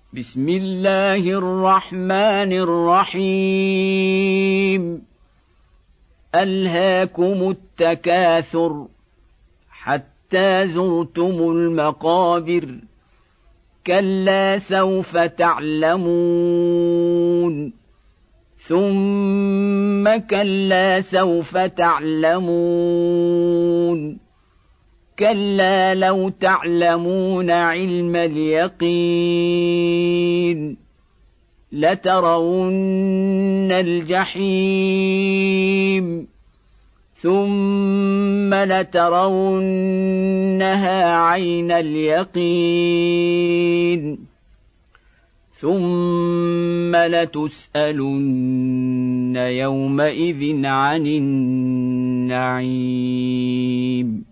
بسم الله الرحمن الرحيم ألهاكم التكاثر حتى زرتم المقابر كلا سوف تعلمون ثم كلا سوف تعلمون كلا لو تعلمون علم اليقين لترون الجحيم ثم لترونها عين اليقين ثم لتسألن يومئذ عن النعيم.